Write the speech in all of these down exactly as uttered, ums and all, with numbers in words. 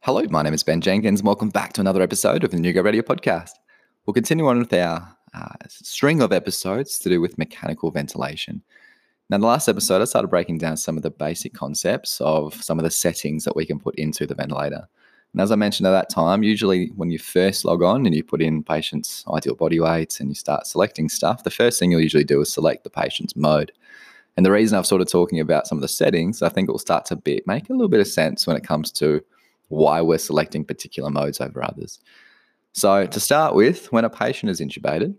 Hello, my name is Ben Jenkins. Welcome back to another episode of the New Go Radio podcast. We'll continue on with our uh, string of episodes to do with mechanical ventilation. Now, in the last episode, I started breaking down some of the basic concepts of some of the settings that we can put into the ventilator. And as I mentioned at that time, usually when you first log on and you put in patient's ideal body weights and you start selecting stuff, the first thing you'll usually do is select the patient's mode. And the reason I've sort of talking about some of the settings, I think it will start to be, make a little bit of sense when it comes to why we're selecting particular modes over others. So to start with, when a patient is intubated,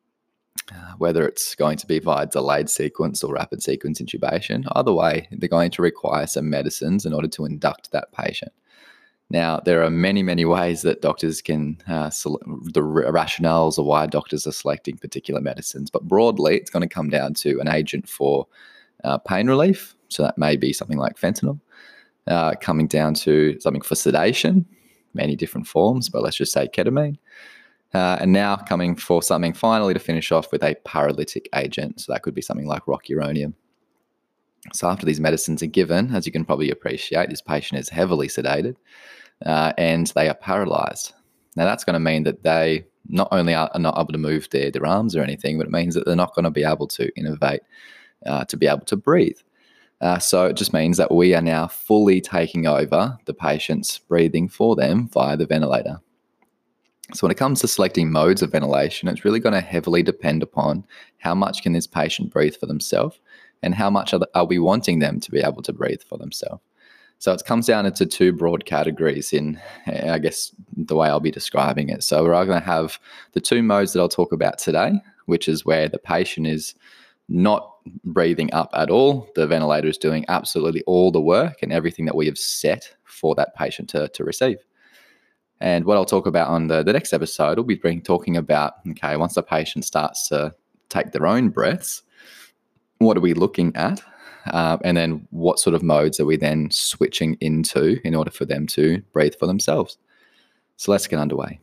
uh, whether it's going to be via delayed sequence or rapid sequence intubation, either way, they're going to require some medicines in order to induct that patient. Now, there are many, many ways that doctors can, uh, select, the rationales of why doctors are selecting particular medicines, but broadly, it's going to come down to an agent for uh, pain relief. So that may be something like fentanyl. Uh, coming down to something for sedation, many different forms, but let's just say ketamine. Uh, and now coming for something finally to finish off with a paralytic agent. So that could be something like rocuronium. So after these medicines are given, as you can probably appreciate, this patient is heavily sedated uh, and they are paralyzed. Now that's going to mean that they not only are not able to move their, their arms or anything, but it means that they're not going to be able to innovate uh, to be able to breathe. Uh, so it just means that we are now fully taking over the patient's breathing for them via the ventilator. So when it comes to selecting modes of ventilation, it's really going to heavily depend upon how much can this patient breathe for themselves and how much are, the, are we wanting them to be able to breathe for themselves. So it comes down into two broad categories in, I guess, the way I'll be describing it. So we're going to have the two modes that I'll talk about today, which is where the patient is not breathing up at all. The ventilator is doing absolutely all the work and everything that we have set for that patient to, to receive. And what I'll talk about on the, the next episode, we'll be bring, talking about, okay, once the patient starts to take their own breaths, what are we looking at? Uh, and then what sort of modes are we then switching into in order for them to breathe for themselves? So let's get underway.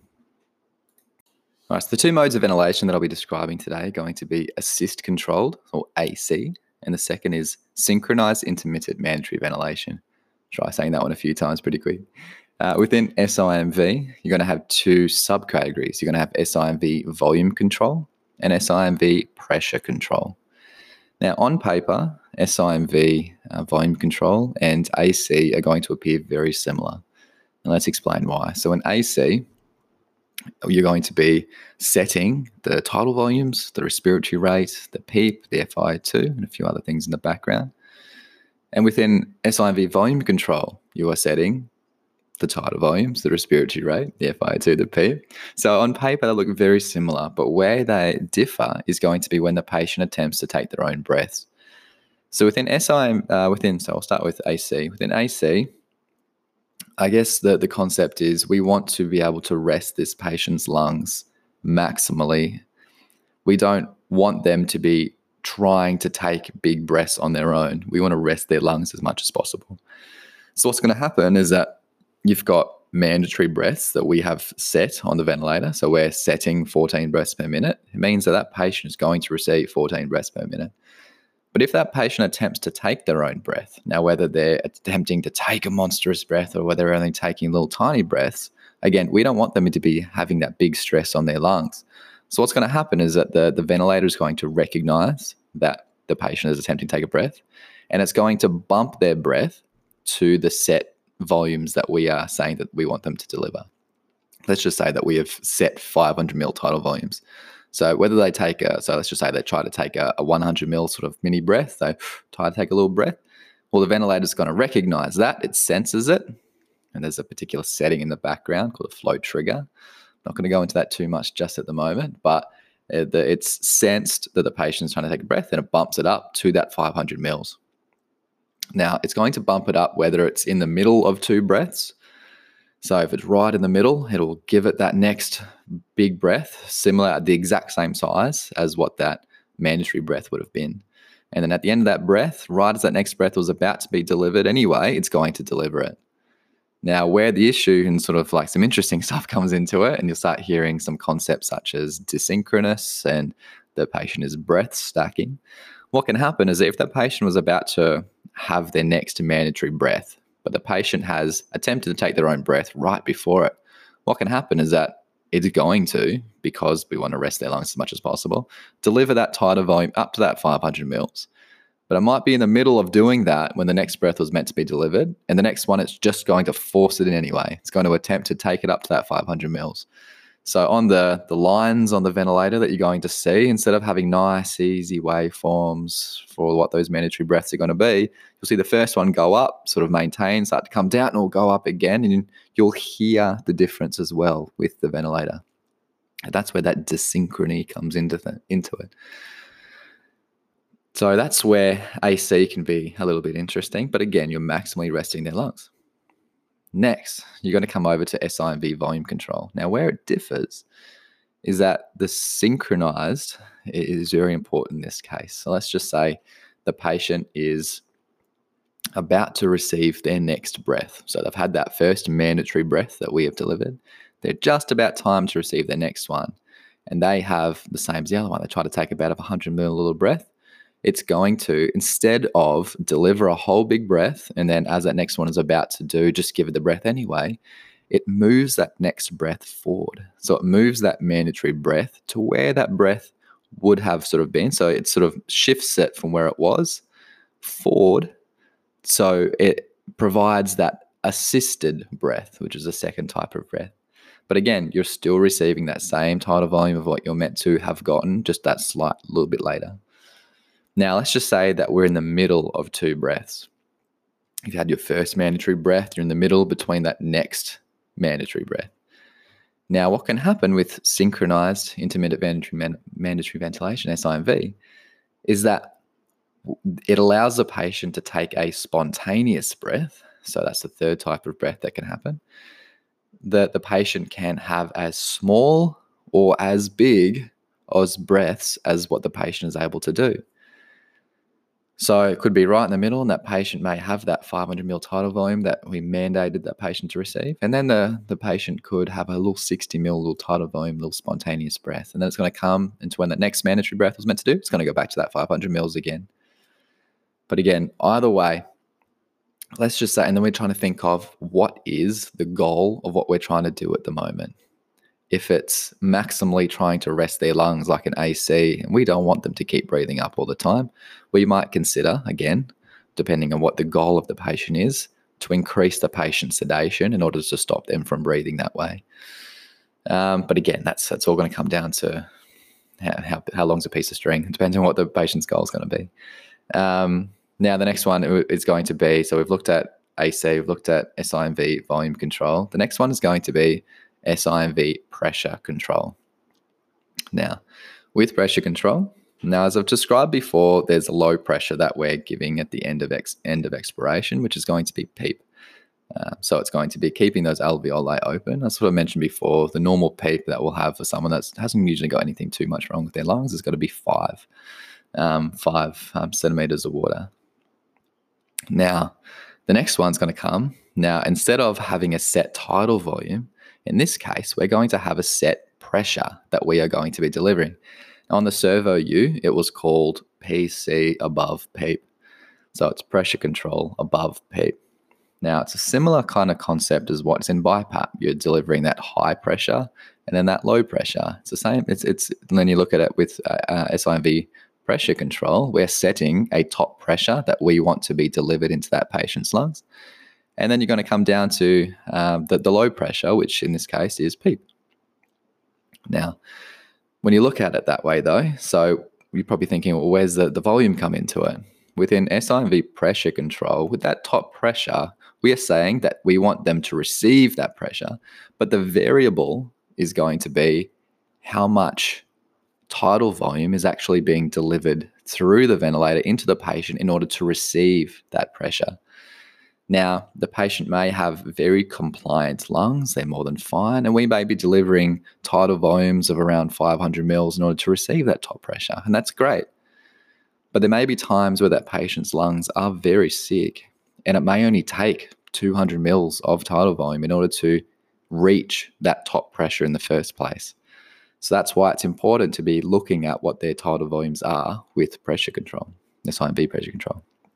All right, so the two modes of ventilation that I'll be describing today are going to be assist controlled, or A C, and the second is synchronized intermittent mandatory ventilation. Try saying that one a few times pretty quick. Uh, within S I M V, you're going to have two subcategories. You're going to have S I M V volume control and S I M V pressure control. Now, on paper, S I M V uh, volume control and A C are going to appear very similar. And let's explain why. So in A C, you're going to be setting the tidal volumes, the respiratory rate, the PEEP, the F I O two, and a few other things in the background. And within S I M V volume control, you are setting the tidal volumes, the respiratory rate, the F I O two, the PEEP. So on paper, they look very similar, but where they differ is going to be when the patient attempts to take their own breaths. So within S I M, uh, within, so I'll start with A C. Within A C, I guess the, the concept is we want to be able to rest this patient's lungs maximally. We don't want them to be trying to take big breaths on their own. We want to rest their lungs as much as possible. So what's going to happen is that you've got mandatory breaths that we have set on the ventilator. So we're setting fourteen breaths per minute. It means that that patient is going to receive fourteen breaths per minute. But if that patient attempts to take their own breath, now whether they're attempting to take a monstrous breath or whether they're only taking little tiny breaths, again, we don't want them to be having that big stress on their lungs. So what's going to happen is that the, the ventilator is going to recognize that the patient is attempting to take a breath, and it's going to bump their breath to the set volumes that we are saying that we want them to deliver. Let's just say that we have set five hundred mil tidal volumes. So whether they take a, so let's just say they try to take a, a one hundred mil sort of mini breath, they try to take a little breath, well, the ventilator is going to recognize that, it senses it, and there's a particular setting in the background called a flow trigger. I'm not going to go into that too much just at the moment, but it's sensed that the patient is trying to take a breath and it bumps it up to that five hundred mils. Now, it's going to bump it up whether it's in the middle of two breaths. So if it's right in the middle, it'll give it that next big breath, similar at the exact same size as what that mandatory breath would have been. And then at the end of that breath, right as that next breath was about to be delivered anyway, it's going to deliver it. Now, where the issue and sort of like some interesting stuff comes into it, and you'll start hearing some concepts such as desynchronous and the patient is breath stacking. What can happen is that if that patient was about to have their next mandatory breath, but the patient has attempted to take their own breath right before it, what can happen is that it's going to, because we want to rest their lungs as much as possible, deliver that tidal volume up to that five hundred mils. But it might be in the middle of doing that when the next breath was meant to be delivered, and the next one it's just going to force it in anyway. It's going to attempt to take it up to that five hundred mils. So on the, the lines on the ventilator that you're going to see, instead of having nice, easy waveforms for what those mandatory breaths are going to be, you'll see the first one go up, sort of maintain, start to come down, and it'll go up again, and you'll hear the difference as well with the ventilator. And that's where that desynchrony comes into, the, into it. So that's where A C can be a little bit interesting, but again, you're maximally resting their lungs. Next, you're going to come over to S I M V volume control. Now, where it differs is that the synchronized is very important in this case. So let's just say the patient is about to receive their next breath. So they've had that first mandatory breath that we have delivered. They're just about time to receive their next one. And they have the same as the other one. They try to take about a one hundred milliliter breath. It's going to, instead of deliver a whole big breath, and then as that next one is about to do, just give it the breath anyway, it moves that next breath forward. So it moves that mandatory breath to where that breath would have sort of been. So it sort of shifts it from where it was forward. So it provides that assisted breath, which is the second type of breath. But again, you're still receiving that same tidal volume of what you're meant to have gotten, just that slight little bit later. Now, let's just say that we're in the middle of two breaths. You've had your first mandatory breath, you're in the middle between that next mandatory breath. Now, what can happen with synchronized intermittent mandatory, man, mandatory ventilation, S I M V, is that it allows the patient to take a spontaneous breath. So that's the third type of breath that can happen. That the patient can have as small or as big as breaths as what the patient is able to do. So it could be right in the middle, and that patient may have that five hundred milliliter tidal volume that we mandated that patient to receive. And then the, the patient could have a little sixty milliliter tidal volume, little spontaneous breath. And then it's going to come into when that next mandatory breath was meant to do, it's going to go back to that five hundred mils again. But again, either way, let's just say, and then we're trying to think of what is the goal of what we're trying to do at the moment. If it's maximally trying to rest their lungs like an A C, and we don't want them to keep breathing up all the time, we might consider, again, depending on what the goal of the patient is, to increase the patient's sedation in order to stop them from breathing that way. Um, but again, that's that's all going to come down to how, how, how long's a piece of string. It depends on what the patient's goal is going to be. Um, now, the next one is going to be, so we've looked at A C, we've looked at S I M V volume control. The next one is going to be S I M V pressure control. Now, with pressure control, now as I've described before, there's a low pressure that we're giving at the end of ex- end of expiration, which is going to be PEEP. Uh, so it's going to be keeping those alveoli open. That's what I mentioned before. The normal PEEP that we'll have for someone that hasn't usually got anything too much wrong with their lungs has got to be five, um, five um, centimeters of water. Now, the next one's going to come. Now, instead of having a set tidal volume, in this case, we're going to have a set pressure that we are going to be delivering. On the Servo U, it was called P C above PEEP. So it's pressure control above PEEP. Now, it's a similar kind of concept as what's in BiPAP. You're delivering that high pressure and then that low pressure. It's the same. It's it's when you look at it with uh, S I M V pressure control, we're setting a top pressure that we want to be delivered into that patient's lungs. And then you're going to come down to um, the, the low pressure, which in this case is PEEP. Now, when you look at it that way, though, so you're probably thinking, well, where's the, the volume come into it? Within S I M V pressure control, with that top pressure, we are saying that we want them to receive that pressure, but the variable is going to be how much tidal volume is actually being delivered through the ventilator into the patient in order to receive that pressure. Now, the patient may have very compliant lungs, they're more than fine, and we may be delivering tidal volumes of around five hundred mils in order to receive that top pressure, and that's great. But there may be times where that patient's lungs are very sick, and it may only take two hundred mils of tidal volume in order to reach that top pressure in the first place. So that's why it's important to be looking at what their tidal volumes are with pressure control, S I M V pressure control.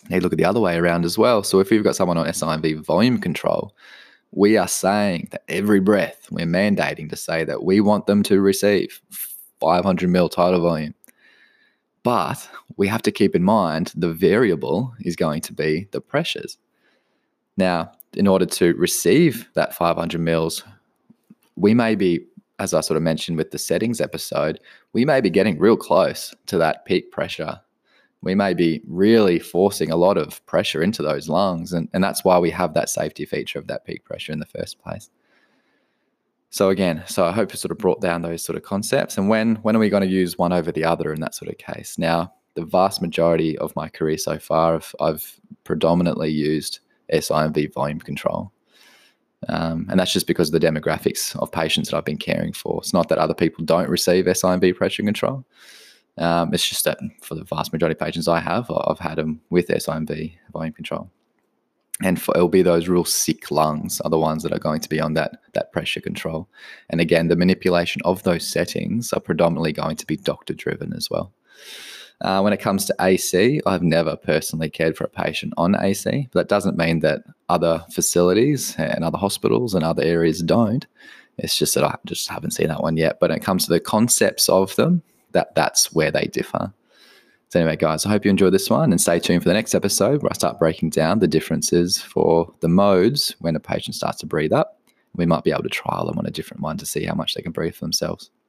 You look at the other way around as well. So if we've got someone on S I M V volume control, we are saying that every breath we're mandating to say that we want them to receive five hundred mil tidal volume. But we have to keep in mind the variable is going to be the pressures. Now, in order to receive that five hundred mils, we may be, as I sort of mentioned with the settings episode, we may be getting real close to that peak pressure. We may be really forcing a lot of pressure into those lungs. And, and that's why we have that safety feature of that peak pressure in the first place. So again, so I hope it sort of brought down those sort of concepts. And when, when are we going to use one over the other in that sort of case? Now, the vast majority of my career so far, I've, I've predominantly used S I M V volume control. Um, and that's just because of the demographics of patients that I've been caring for. It's not that other people don't receive S I M V pressure control. Um, it's just that for the vast majority of patients I have, I've had them with S I M V volume control. And for, it'll be those real sick lungs are the ones that are going to be on that, that pressure control. And again, the manipulation of those settings are predominantly going to be doctor-driven as well. Uh, when it comes to A C, I've never personally cared for a patient on A C, but that doesn't mean that other facilities and other hospitals and other areas don't. It's just that I just haven't seen that one yet. But when it comes to the concepts of them, that that's where they differ. So anyway, guys, I hope you enjoyed this one, and stay tuned for the next episode where I start breaking down the differences for the modes when a patient starts to breathe up. We might be able to trial them on a different one to see how much they can breathe for themselves.